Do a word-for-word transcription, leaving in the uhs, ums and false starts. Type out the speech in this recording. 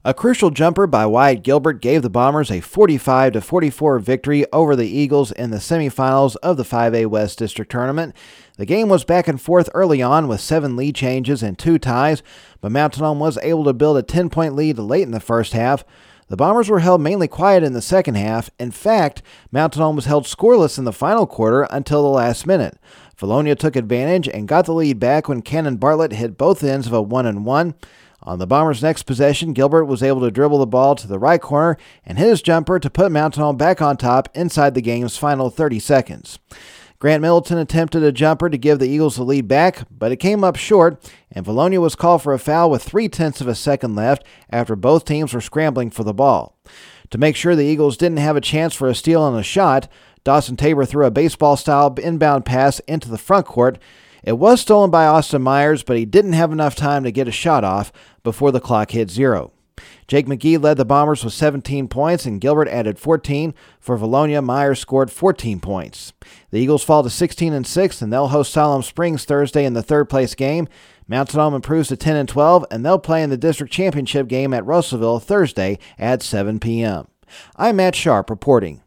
A crucial jumper by Wyatt Gilbert gave the Bombers a forty-five to forty-four victory over the Eagles in the semifinals of the five A West District Tournament. The game was back and forth early on with seven lead changes and two ties, but Mountain Home was able to build a ten-point lead late in the first half. The Bombers were held mainly quiet in the second half. In fact, Mountain Home was held scoreless in the final quarter until the last minute. Vilonia took advantage and got the lead back when Cannon Bartlett hit both ends of a one and one. On the Bombers' next possession, Gilbert was able to dribble the ball to the right corner and hit his jumper to put Mountain Home back on top inside the game's final thirty seconds. Grant Middleton attempted a jumper to give the Eagles the lead back, but it came up short, and Vilonia was called for a foul with three-tenths of a second left after both teams were scrambling for the ball. To make sure the Eagles didn't have a chance for a steal and a shot, Dawson Tabor threw a baseball-style inbound pass into the front court. It was stolen by Austin Myers, but he didn't have enough time to get a shot off before the clock hit zero. Jake McGee led the Bombers with seventeen points, and Gilbert added fourteen. For Vilonia, Myers scored fourteen points. The Eagles fall to sixteen and six, and they'll host Siloam Springs Thursday in the third-place game. Mountain Home improves to ten and twelve, and they'll play in the district championship game at Russellville Thursday at seven p.m. I'm Matt Sharp reporting.